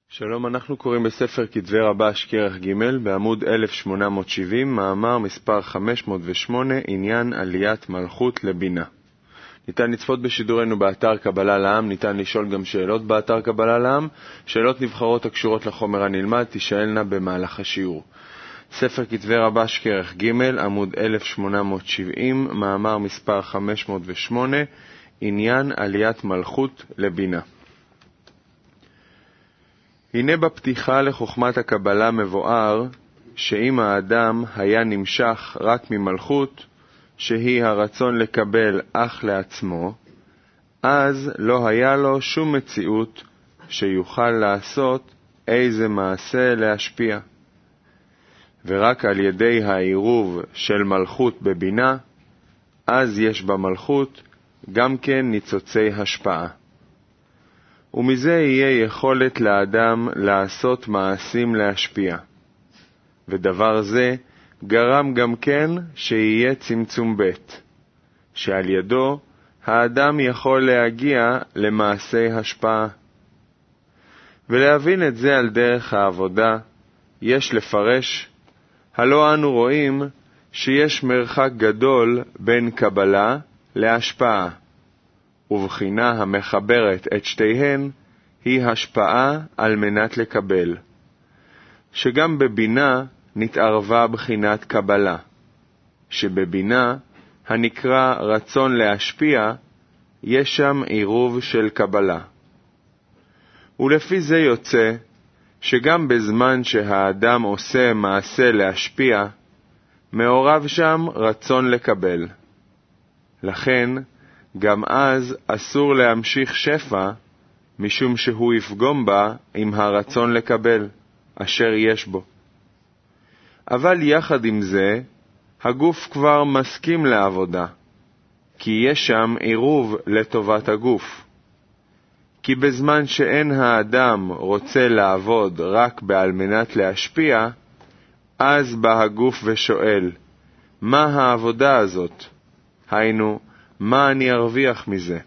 שלום, אנחנו קוראים בספר כתבי רבש כרך ג' בעמוד 1870, מאמר מספר 508, עניין עליית מלכות לבינה. ניתן לצפות בשידורנו באתר קבלה לעם, ניתן לשאול גם שאלות באתר קבלה לעם, שאלות נבחרות הקשורות לחומר הנלמד תשאלנה במהלך השיעור. ספר כתבי רבש כרך ג' עמוד 1870, מאמר מספר 508, עניין עליית מלכות לבינה. הנה בפתיחה לחוכמת הקבלה מבואר שאם האדם היה נמשך רק ממלכות, שהיא הרצון לקבל אך לעצמו, אז לא היה לו שום מציאות שיוכל לעשות איזה מעשה להשפיע. ורק על ידי העירוב של מלכות בבינה, אז יש במלכות גם כן ניצוצי השפעה. ומזה יהיה יכולת לאדם לעשות מעשים להשפיע. ודבר זה גרם גם כן שיהיה צמצום ב', שעל ידו האדם יכול להגיע למעשי השפעה. ולהבין את זה על דרך העבודה, יש לפרש, הלא אנו רואים שיש מרחק גדול בין קבלה להשפעה. ובחינה המחברת את שתיהן היא השפעה על מנת לקבל. שגם בבינה נתערבה בחינת קבלה, שבבינה הנקרא רצון להשפיע, יש שם עירוב של קבלה. ולפי זה יוצא שגם בזמן שהאדם עושה מעשה להשפיע, מעורב שם רצון לקבל. לכן, גם אז אסור להמשיך שפע, משום שהוא יפגום בה עם הרצון לקבל, אשר יש בו. אבל יחד עם זה, הגוף כבר מסכים לעבודה, כי יש שם עירוב לטובת הגוף. כי בזמן שאין האדם רוצה לעבוד רק בעל מנת להשפיע, אז בא הגוף ושואל, מה העבודה הזאת? היינו, מה אני ארוויח מזה?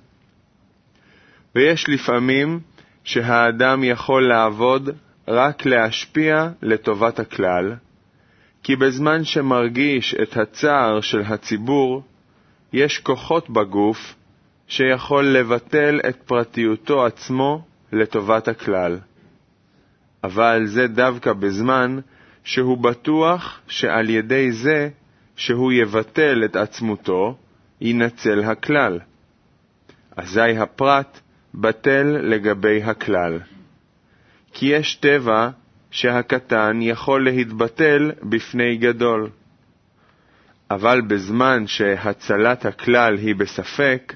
ויש לפעמים שהאדם יכול לעבוד רק להשפיע לטובת הכלל, כי בזמן שמרגיש את הצער של הציבור, יש כוחות בגוף שיכול לבטל את פרטיותו עצמו לטובת הכלל. אבל זה דווקא בזמן שהוא בטוח שעל ידי זה שהוא יבטל את עצמותו, ינצל הכלל. אזי הפרט בטל לגבי הכלל. כי יש טבע שהקטן יכול להתבטל בפני גדול. אבל בזמן שהצלת הכלל היא בספק,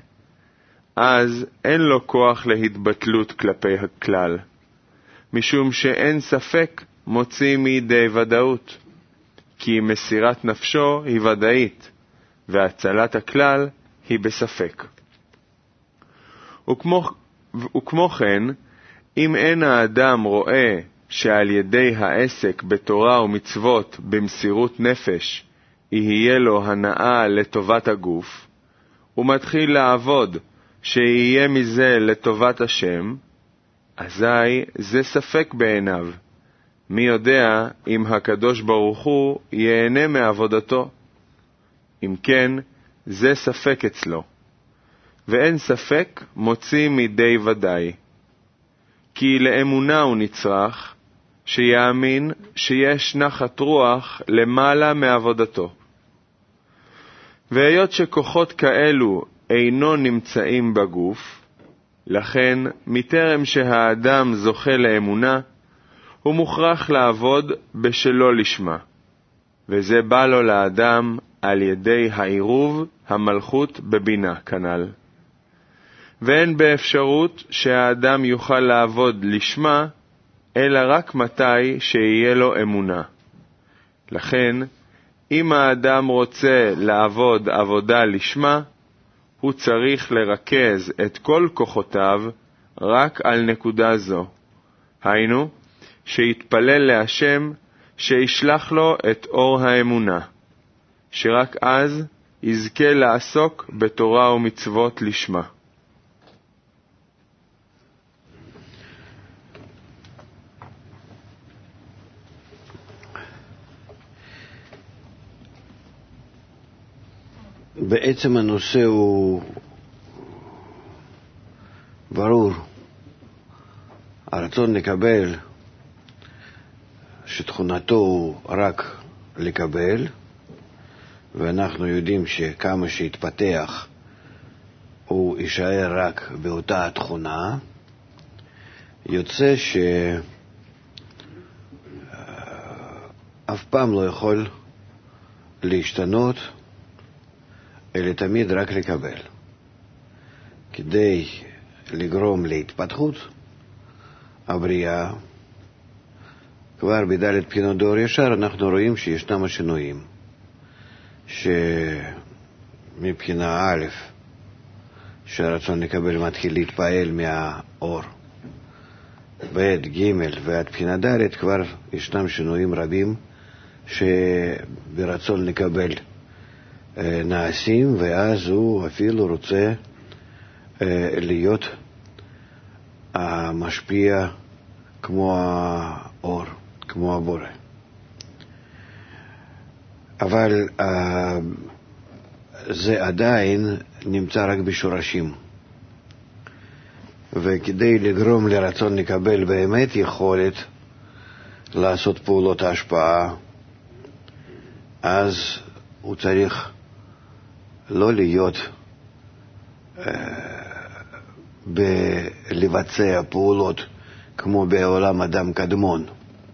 אז אין לו כוח להתבטלות כלפי הכלל, משום שאין ספק מוציא מידי ודאות, כי מסירת נפשו היא ודאית, והצלת הכלל היא בספק. וכמו כן, אם אין האדם רואה שעל ידי העסק בתורה ומצוות במסירות נפש יהיה לו הנאה לטובת הגוף, הוא מתחיל לעבוד שיהיה מזה לטובת השם, אזי זה ספק בעיניו. מי יודע אם הקדוש ברוך הוא ייהנה מעבודתו? אם כן, זה ספק אצלו. ואין ספק מוציא מידי ודאי. כי לאמונה הוא נצרך, שיאמין שיש נחת רוח למעלה מעבודתו. והיות שכוחות כאלו אינו נמצאים בגוף, לכן מטרם שהאדם זוכה לאמונה, הוא מוכרח לעבוד בשלו לשמה, וזה בא לו לאדם על ידי העירוב המלכות בבינה כנ"ל. ואין באפשרות שהאדם יוכל לעבוד לשמה, אלא רק מתי שיהיה לו אמונה. לכן, אם האדם רוצה לעבוד עבודה לשמה, הוא צריך לרכז את כל כוחותיו רק על נקודה זו. היינו, שיתפלל להשם שישלח לו את אור האמונה, שרק אז יזכה לעסוק בתורה ומצוות לשמה. בעצם הנושא הוא ברור. הרצון לקבל, שתכונתו הוא רק לקבל, ואנחנו יודעים שכמה שיתפתח הוא יישאר רק באותה התכונה, יוצא שאף פעם לא יכול להשתנות, אלא תמיד רק לקבל. כדי לגרום להתפתחות הבריאה, כבר בדלת בחינות דאור ישר אנחנו רואים שישנם השינויים, שמבחינה א', שהרצון לקבל מתחיל להתפעל מהאור, ב', ג' ועד בחינה ד' כבר ישנם שינויים רבים שברצון לקבל נעשים, ואז הוא אפילו רוצה להיות המשפיע כמו האור, כמו הבורא. אבל זה עדיין נמצא רק בשורשים, וכדי לגרום לרצון לקבל באמת יכולת לעשות פעולות ההשפעה, אז הוא צריך לא להיות לבצע פעולות כמו בעולם אדם קדמון,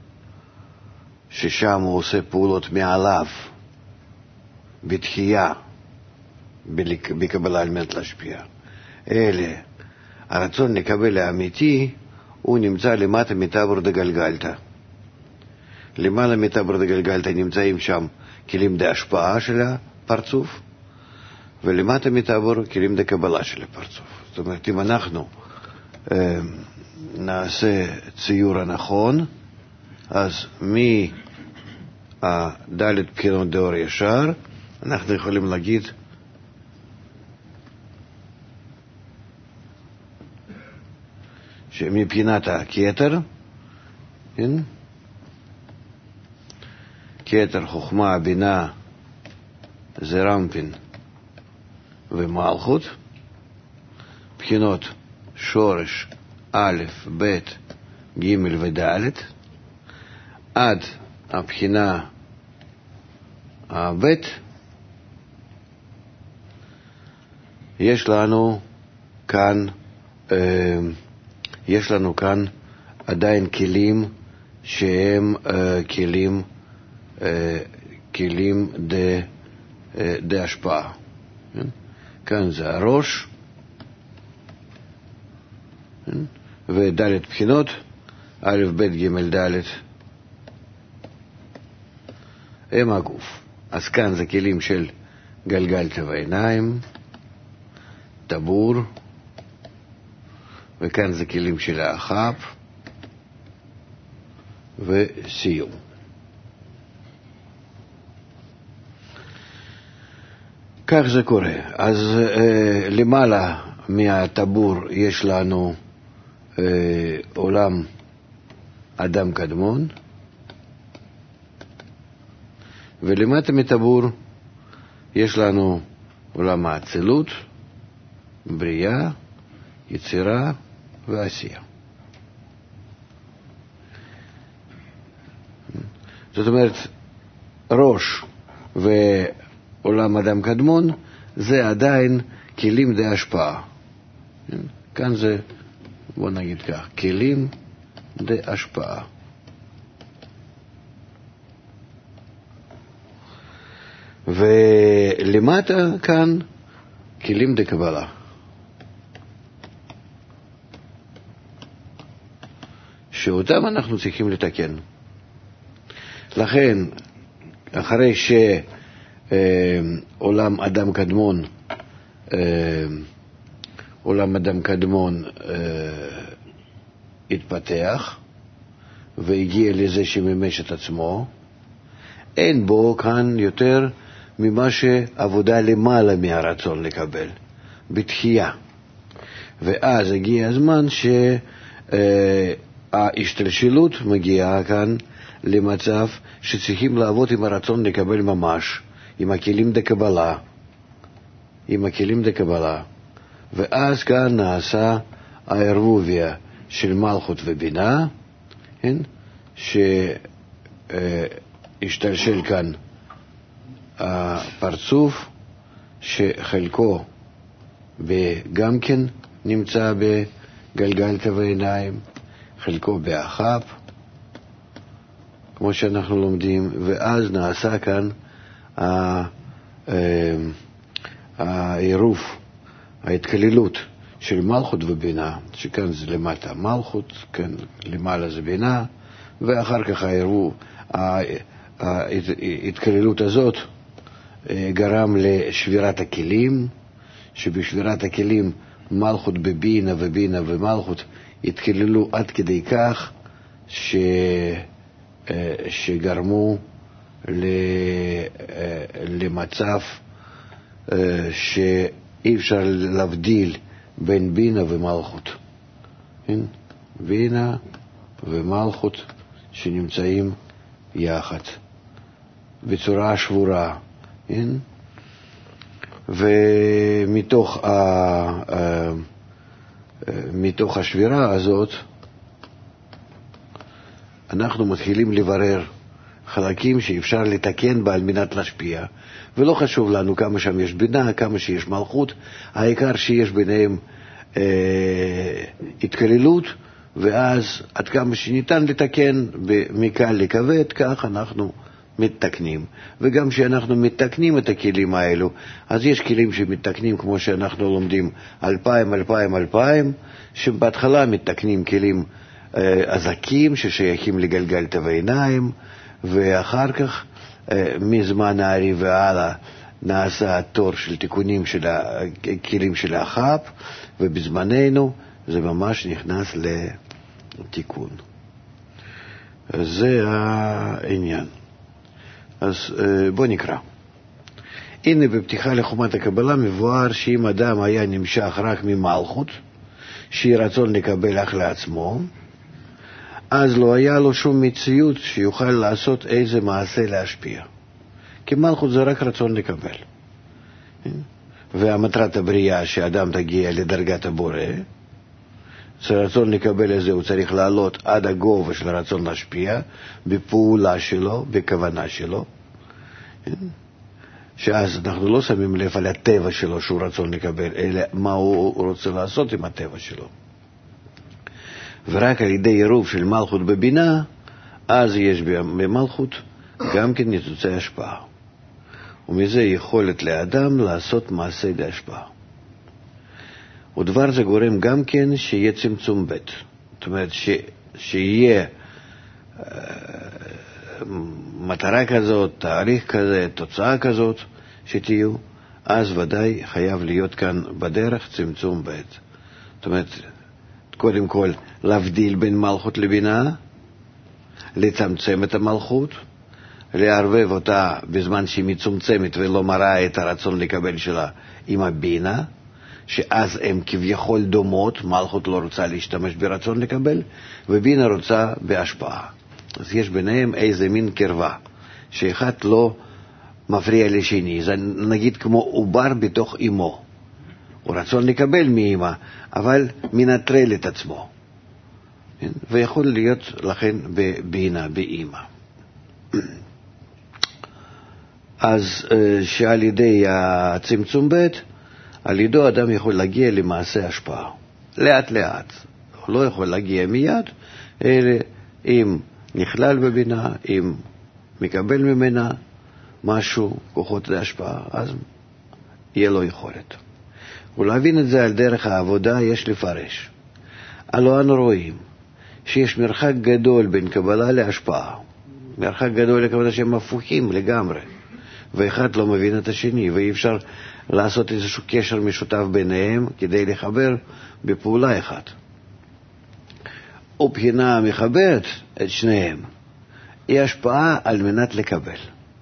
ששם הוא עושה פעולות מעליו, בתחייה, בקבלה על מנת להשפיע. אלה, הרצון לקבל האמיתי, הוא נמצא למטה מטבור דגלגלתא. למעלה מטבור דגלגלתא נמצאים שם כלים דהשפעה של הפרצוף, ולמטה מטבור כלים דקבלה של הפרצוף. זאת אומרת, אם אנחנו נעשה ציור הנכון, אז מהדלת בחינות דאור ישר אנחנו יכולים להגיד שמבחינת הכתר, כתר, חוכמה, בינה, זה רמפין ומלכות, בחינות שורש א', ב', ג' וד', עד הבחינה ב' יש לנו כאן עדיין כלים שהם כלים דהשפעה. כאן זה הראש, וד' בחינות, א', ב', ג', ד', הם הגוף. אז כאן זה כלים של גלגלתא ועיניים, טבור, וכאן זה כלים של האחב וסיום. כך זה קורה. אז למעלה מהטבור יש לנו עולם אדם קדמון, ולמטה מטבור יש לנו עולם האצילות, בריאה, יצירה ועשייה. זאת אומרת, ראש ועולם אדם קדמון זה עדיין כלים דהשפעה. כאן זה, בוא נגיד כך, כלים דהשפעה. ולמטה כאן כלים דקבלה. שאותם אנחנו צריכים לתקן. לכן, אחרי שעולם אדם קדמון, התפתח והגיע לזה שמימש את עצמו, אין בו כאן יותר ממה שעבודה למעלה מהרצון לקבל, בתחייה. ואז הגיע הזמן שההשתלשלות מגיעה כאן למצב שצריכים לעבוד עם הרצון לקבל ממש, עם הכלים דקבלה, עם הכלים דקבלה, ואז כאן נעשה הערבוביה של מלכות ובינה, כן? שהשתלשל כאן הפרצוף שחלקו גם כן נמצא בגלגלתא ועיניים, חלקו באחף, כמו שאנחנו לומדים, ואז נעשה כאן העירוף, ההתכללות של מלכות ובינה, שכאן זה למטה מלכות, כאן למעלה זה בינה, ואחר כך ההתכללות הזאת גרם לשבירת הכלים, שבשבירת הכלים מלכות בבינה ובינה ומלכות התכללו עד כדי כך שגרמו למצב שאי אפשר להבדיל בין בינה ומלכות. בינה ומלכות שנמצאים יחד בצורה שבורה. ומתוך מתוך השבירה הזאת אנחנו מתחילים לברר חלקים שאפשר לתקן בה על מנת להשפיע, ולא חשוב לנו כמה שם יש בינה, כמה שיש מלכות, העיקר שיש ביניהם התכללות, ואז עד כמה שניתן לתקן מקל לכבד, כך אנחנו מתקנים. וגם שאנחנו מתקנים את הכלים האלו, אז יש כלים שמתקנים כמו שאנחנו לומדים 2000, שבהתחלה מתקנים כלים עזקים ששייכים לגלגלתא ועיניים, ואחר כך מזמן הארי והלאה נעשה התור של תיקונים של הכלים של האחף, ובזמננו זה ממש נכנס לתיקון. זה העניין. אז בוא נקרא. הנה בפתיחה לחומת הקבלה מבואר שאם אדם היה נמשך רק ממלכות, שהיא רצון לקבל אך לעצמו, אז לא היה לו שום מציאות שיוכל לעשות איזה מעשה להשפיע. כי מלכות זה רק רצון לקבל. והמטרת הבריאה שאדם תגיע לדרגת הבורא, זה רצון לקבל את זה, הוא צריך לעלות עד הגובה של הרצון להשפיע, בפעולה שלו, בכוונה שלו, שאז אנחנו לא שמים לב על הטבע שלו שהוא רצון לקבל, אלא מה הוא רוצה לעשות עם הטבע שלו. ורק על ידי עירוב של מלכות בבינה, אז יש במלכות גם כן ניצוצי השפעה. ומזה יכולת לאדם לעשות מעשה להשפעה. ודבר זה גורם גם כן שיהיה צמצום ב', זאת אומרת שיהיה מטרה כזאת, תאריך כזה, תוצאה כזאת שתהיו, אז ודאי חייב להיות כאן בדרך צמצום ב'. זאת אומרת, קודם כל להבדיל בין מלכות לבינה, לצמצם את המלכות, לערבב אותה בזמן שהיא מצומצמת ולא מראה את הרצון לקבל שלה עם הבינה, שאז הן כביכול דומות, מלכות לא רוצה להשתמש ברצון לקבל, ובינה רוצה בהשפעה. אז יש ביניהם איזה מין קרבה, שאחד לא מפריע לשני, זה נגיד כמו עובר בתוך אמו. הוא רצון לקבל מאמא, אבל מנטרל את עצמו. ויכול להיות לכן בבינה, באמא. אז שעל ידי הצמצום ב', על ידו אדם יכול להגיע למעשה השפעה. לאט לאט. הוא לא יכול להגיע מיד, אלא אם נכלל בבינה, אם מקבל ממנה משהו, כוחות להשפעה, אז יהיה לו יכולת. ולהבין את זה על דרך העבודה יש לפרש. הלוא אנו רואים שיש מרחק גדול בין קבלה להשפעה. מרחק גדול לקבלה שהם הפוכים לגמרי. ואחד לא מבין את השני, ואי אפשר לעשות איזשהו קשר משותף ביניהם כדי לחבר בפעולה אחת. ובחינה מחברת את שניהם היא השפעה על מנת לקבל.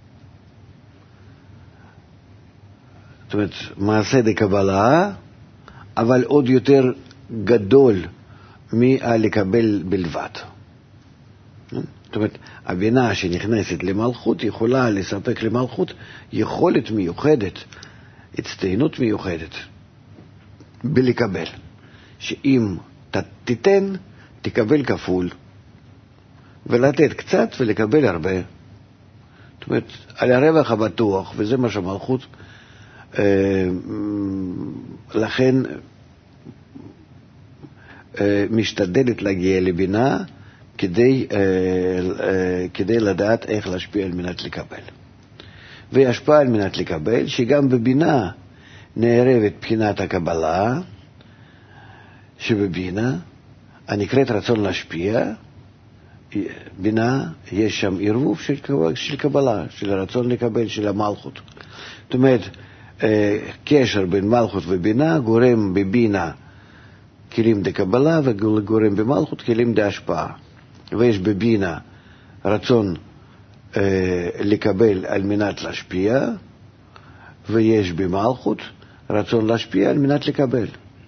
זאת אומרת, מעשה דקבלה, אבל עוד יותר גדול מלקבל בלבד. זאת אומרת, הבינה שנכנסת למלכות יכולה לספק למלכות יכולת מיוחדת הצטיינות מיוחדת בלקבל, שאם תיתן, תקבל כפול, ולתת קצת ולקבל הרבה. זאת אומרת, על הרווח הבטוח, וזה מה שהמלכות, לכן משתדלת להגיע לבינה כדי לדעת איך להשפיע על מנת לקבל. והיא השפעה על מנת לקבל, שגם בבינה נערבת בחינת הקבלה, שבבינה הנקראת רצון להשפיע, בינה יש שם ערבוב של קבלה, של הרצון לקבל, של המלכות. זאת אומרת, קשר בין מלכות ובינה גורם בבינה כלים דקבלה וגורם במלכות כלים דהשפעה. ויש בבינה רצון לקבל על מנת להשפיע, ויש במלכות רצון להשפיע על מנת לקבל.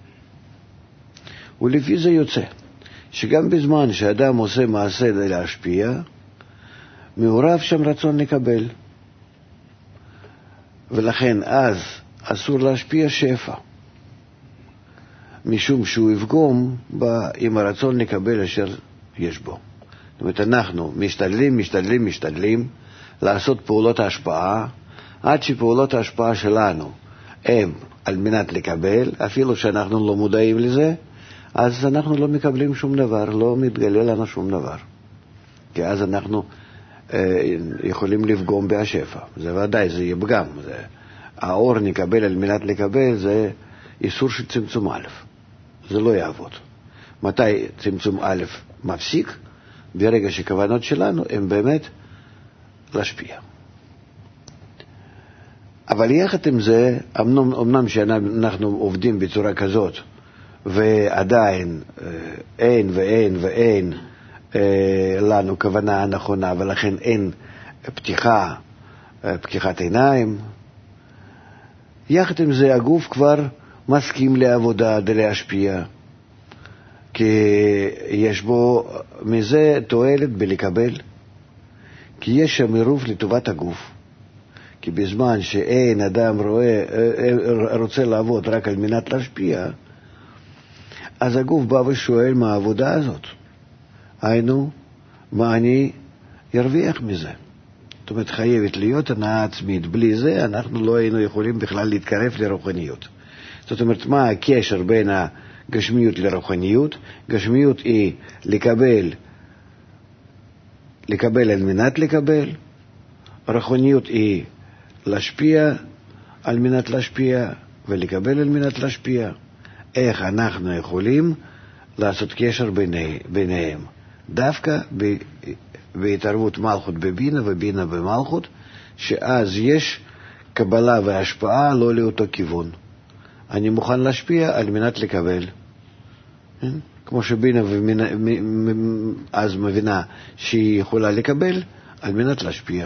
ולפי זה יוצא שגם בזמן שאדם עושה מעשה כדי להשפיע, מעורב שם רצון לקבל. ולכן אז אסור להשפיע שפע, משום שהוא יפגום עם הרצון לקבל אשר יש בו. זאת אומרת, אנחנו משתדלים לעשות פעולות ההשפעה, עד שפעולות ההשפעה שלנו הם על מנת לקבל, אפילו שאנחנו לא מודעים לזה, אז אנחנו לא מקבלים שום דבר, לא מתגלה לנו שום דבר. כי אז אנחנו יכולים לפגום בהשפע. זה ודאי, זה יהיה פגם. האור נקבל על מנת לקבל, זה איסור של צמצום א'. זה לא יעבוד. מתי צמצום א' מפסיק? ברגע שכוונות שלנו הן באמת להשפיע. אבל יחד עם זה, אמנם שאנחנו עובדים בצורה כזאת, ועדיין אין לנו כוונה נכונה, ולכן אין פתיחת עיניים. יחד עם זה הגוף כבר מסכים לעבודה כדי להשפיע, כי יש בו מזה תועלת בלקבל, כי יש שם עירוב לטובת הגוף. כי בזמן שאין אדם רוצה לעבוד רק על מנת להשפיע, אז הגוף בא ושואל מה העבודה הזאת. היינו, מה אני ירוויח מזה? זאת אומרת, חייבת להיות הנאה עצמית. בלי זה אנחנו לא היינו יכולים בכלל להתקרב לרוחניות. זאת אומרת, מה הקשר בין הגשמיות לרוחניות? גשמיות היא לקבל על מנת לקבל. רוחניות היא להשפיע על מנת להשפיע, ולקבל על מנת להשפיע. איך אנחנו יכולים לעשות קשר ביניהם? דווקא בהתערבות מלכות בבינה ובינה במלכות, שאז יש קבלה והשפעה לא לאותו כיוון. אני מוכן להשפיע על מנת לקבל. כמו שבינה אז מבינה שהיא יכולה לקבל על מנת להשפיע.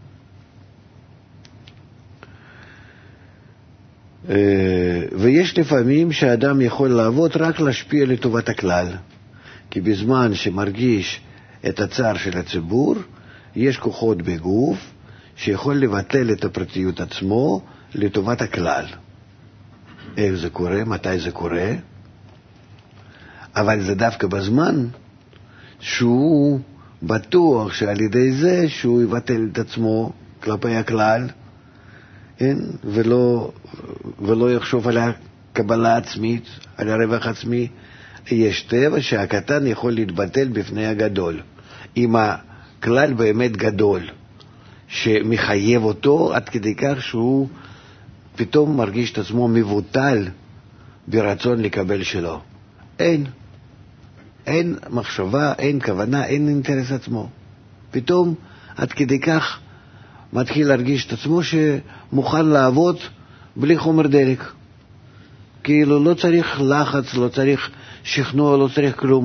ויש לפעמים שהאדם יכול לעבוד רק להשפיע לטובת הכלל, כי בזמן שמרגיש את הצער של הציבור, יש כוחות בגוף שיכול לבטל את הפרטיות עצמו לטובת הכלל. איך זה קורה? מתי זה קורה? אבל זה דווקא בזמן שהוא בטוח שעל ידי זה שהוא יבטל את עצמו כלפי הכלל, ולא יחשוב על הקבלה עצמית, על הרווח עצמי. יש טבע שהקטן יכול להתבטל בפני הגדול. אם הכלל באמת גדול, שמחייב אותו עד כדי כך שהוא פתאום מרגיש את עצמו מבוטל ברצון לקבל שלו. אין מחשבה, אין כוונה, אין אינטרס עצמו. פתאום עד כדי כך מתחיל להרגיש את עצמו שמוכן לעבוד בלי חומר דלק. כאילו לא צריך לחץ, לא צריך שכנוע, לא צריך כלום.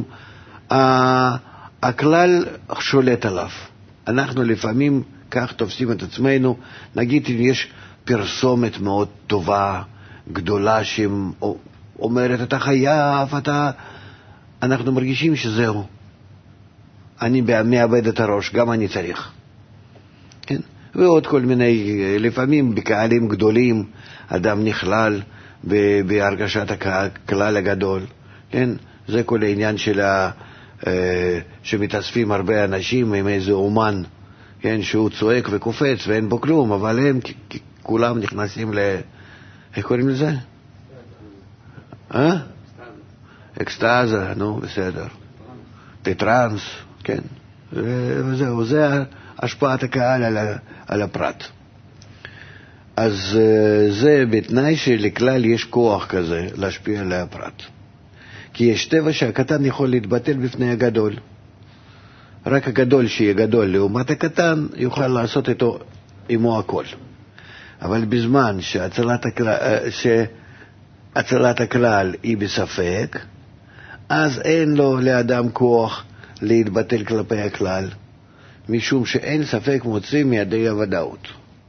הכלל שולט עליו. אנחנו לפעמים כך תופסים את עצמנו, נגיד אם יש פרסומת מאוד טובה, גדולה, שאומרת אתה חייב, אנחנו מרגישים שזהו. אני מאבד את הראש, גם אני צריך. כן? ועוד כל מיני, לפעמים בקהלים גדולים אדם נכלל בהרגשת הכלל הגדול, כן? זה כל העניין של שמתאספים הרבה אנשים עם איזה אומן, כן? שהוא צועק וקופץ ואין בו כלום, אבל הם כולם נכנסים איך קוראים לזה? אקסטאזה, נו, בסדר. טרנס, כן. וזהו, זה השפעת הקהל על הפרט. אז זה בתנאי שלכלל יש כוח כזה להשפיע על הפרט. כי יש טבע שהקטן יכול להתבטל בפני הגדול. רק הגדול שיהיה גדול לעומת הקטן יוכל לעשות איתו עמו הכל. אבל בזמן שהצלת הכלל היא בספק, אז אין לו לאדם כוח להתבטל כלפי הכלל, משום שאין ספק מוציא מידי הוודאות.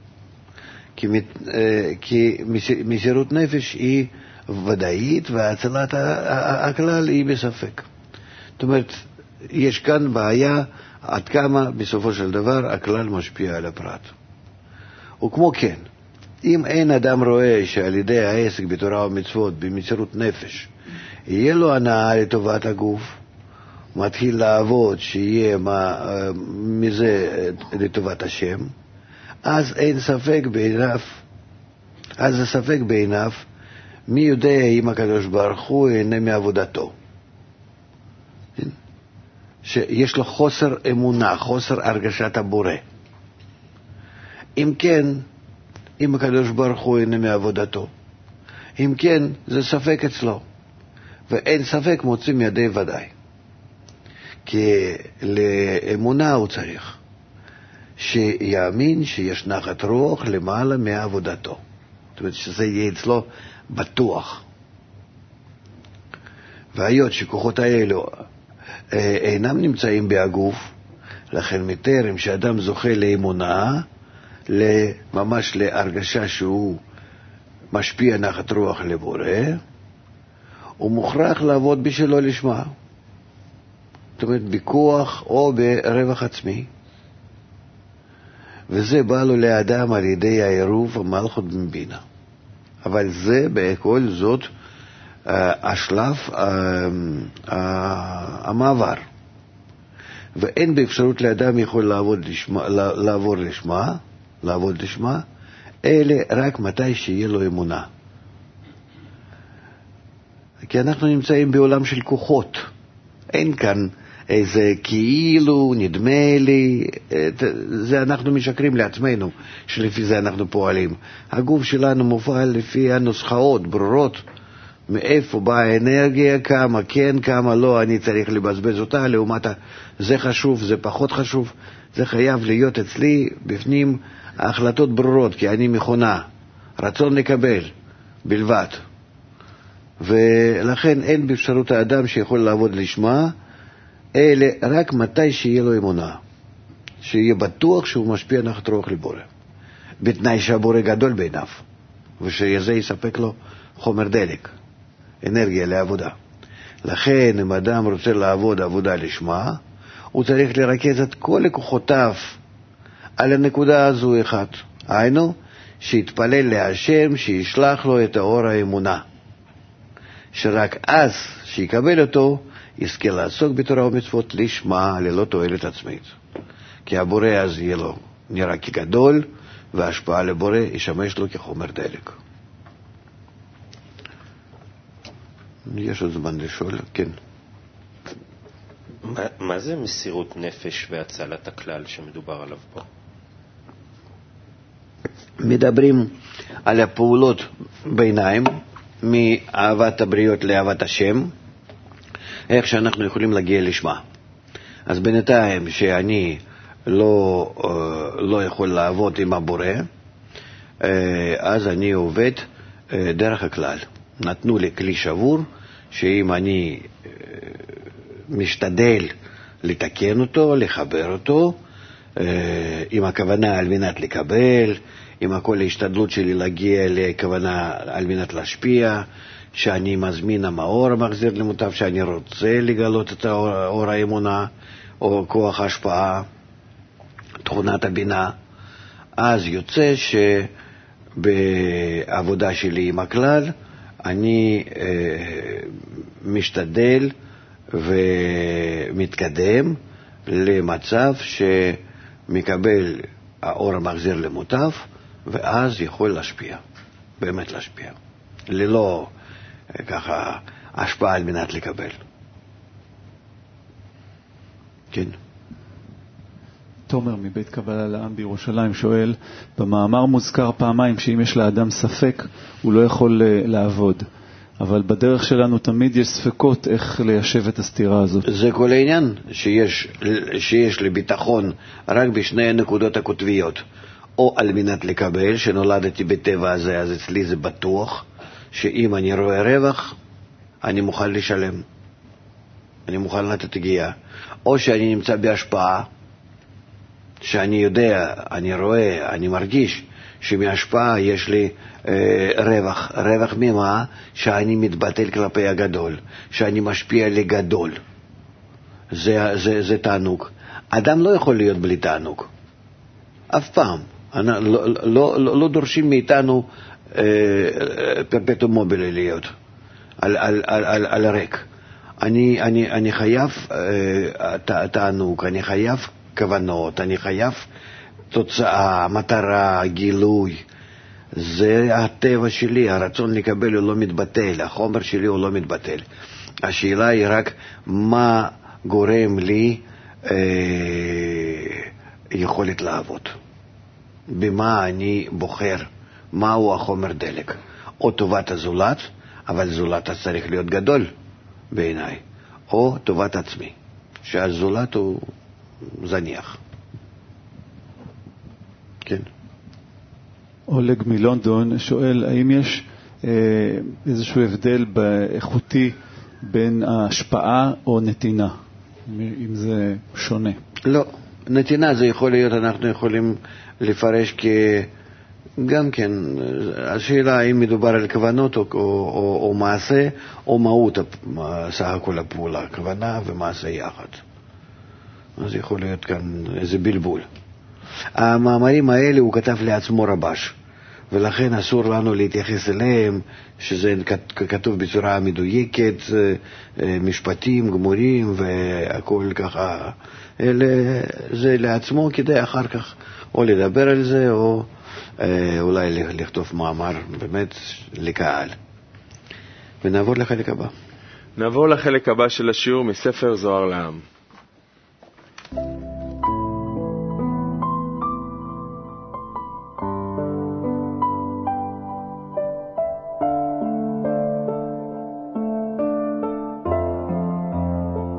כי מסירות נפש היא ודאית והצלת הכלל היא בספק. זאת אומרת, יש כאן בעיה עד כמה בסופו של דבר הכלל משפיע על הפרט. וכמו כן, אם אין אדם רואה שעל ידי העסק בתורה ומצוות במסירות נפש יהיה לו הנאה לטובת הגוף, מתחיל לעבוד שיהיה מזה לטובת השם, אז אין ספק בעיניו, אז זה ספק בעיניו, מי יודע אם הקדוש ברוך הוא ייהנה מעבודתו. שיש לו חוסר אמונה, חוסר הרגשת הבורא. אם כן, אם הקדוש ברוך הוא ייהנה מעבודתו, אם כן, זה ספק אצלו, ואין ספק מוציא מידי ודאי. כי לאמונה הוא צריך שיאמין שיש נחת רוח למעלה מעבודתו. זאת אומרת שזה יהיה אצלו בטוח. והיות שכוחות האלו אינם נמצאים בהגוף, לכן מטרם שאדם זוכה לאמונה, ממש להרגשה שהוא משפיע נחת רוח לבורא, הוא מוכרח לעבוד בשלו לשמה. זאת אומרת בכוח או ברווח עצמי. וזה בא לו לאדם על ידי העירוב המלכות מבינה. אבל זה בכל זאת השלב המעבר. ואין באפשרות לאדם יכול לעבוד לשמה, אלא רק מתי שיהיה לו אמונה. כי אנחנו נמצאים בעולם של כוחות. אין כאן איזה כאילו, נדמה לי, זה אנחנו משקרים לעצמנו, שלפי זה אנחנו פועלים. הגוף שלנו מופעל לפי הנוסחאות ברורות, מאיפה באה האנרגיה, כמה כן, כמה לא, אני צריך לבזבז אותה, לעומת זה חשוב, זה פחות חשוב, זה חייב להיות אצלי בפנים ההחלטות ברורות, כי אני מכונה, רצון לקבל בלבד. ולכן אין באפשרות האדם שיכול לעבוד לשמה, אלא רק מתי שיהיה לו אמונה, שיהיה בטוח שהוא משפיע נחת רוח לבורא, בתנאי שהבורא גדול בעיניו, ושזה יספק לו חומר דלק, אנרגיה לעבודה. לכן אם אדם רוצה לעבוד עבודה לשמה, הוא צריך לרכז את כל לקוחותיו על הנקודה הזו אחת, היינו שיתפלל להשם שישלח לו את האור האמונה, שרק אז שיקבל אותו יזכה לעסוק בתורה ומצוות לשמה ללא תועלת עצמית. כי הבורא אז יהיה לו נראה כגדול, וההשפעה לבורא ישמש לו כחומר דלק. יש עוד זמן לשאול? כן. מה זה מסירות נפש והצלת הכלל שמדובר עליו פה? מדברים על הפעולות ביניים, מאהבת הבריות לאהבת השם, איך שאנחנו יכולים להגיע לשמה. אז בינתיים שאני לא יכול לעבוד עם הבורא, אז אני עובד דרך הכלל. נתנו לי כלי שבור, שאם אני משתדל לתקן אותו, לחבר אותו, עם הכוונה על מנת לקבל, עם הכל ההשתדלות שלי להגיע לכוונה על מנת להשפיע, שאני מזמין המאור המחזיר למוטב, שאני רוצה לגלות את האור האמונה או כוח ההשפעה, תכונת הבינה, אז יוצא שבעבודה שלי עם הכלל, אני משתדל ומתקדם למצב שמקבל האור המחזיר למוטב, ואז יכול להשפיע, באמת להשפיע, ללא ככה השפעה על מנת לקבל. כן. תומר מבית קבלה לעם בירושלים שואל, במאמר מוזכר פעמיים שאם יש לאדם ספק הוא לא יכול לעבוד, אבל בדרך שלנו תמיד יש ספקות איך ליישב את הסתירה הזאת. זה כל העניין, שיש לי ביטחון רק בשני הנקודות הקוטביות, או על מנת לקבל, שנולדתי בטבע הזה, אז אצלי זה בטוח שאם אני רואה רווח אני מוכן לשלם, אני מוכן לתת הגיעה, או שאני נמצא בהשפעה שאני יודע, אני רואה, אני מרגיש שמהשפעה יש לי רווח. רווח ממה? שאני מתבטל כלפי הגדול, שאני משפיע לגדול. זה תענוג. אדם לא יכול להיות בלי תענוג. אף פעם. לא דורשים מאיתנו פרפטום מובילי להיות על הריק. אני חייב תענוג, אני חייב כוונות, אני חייב תוצאה, מטרה, גילוי. זה הטבע שלי, הרצון לקבל הוא לא מתבטל, החומר שלי הוא לא מתבטל. השאלה היא רק מה גורם לי יכולת לעבוד. במה אני בוחר, מהו החומר דלק. או טובת הזולת, אבל זולת צריך להיות גדול בעיניי, או טובת עצמי, שהזולת הוא זניח. כן. אולג מלונדון שואל, האם יש איזשהו הבדל באיכותי בין ההשפעה או נתינה? אם זה שונה. לא, נתינה זה יכול להיות, אנחנו יכולים לפרש גם כן, השאלה האם מדובר על כוונות או מעשה, או מהות סך הכל הפעולה, כוונה ומעשה יחד. אז יכול להיות כאן איזה בלבול. המאמרים האלה הוא כתב לעצמו רבש, ולכן אסור לנו להתייחס אליהם, שזה כתוב בצורה מדויקת, משפטים גמורים והכל ככה. זה לעצמו כדי אחר כך או לדבר על זה, או אולי לכתוב מאמר באמת לקהל. ונעבור לחלק הבא. נעבור לחלק הבא של השיעור מספר זוהר לעם.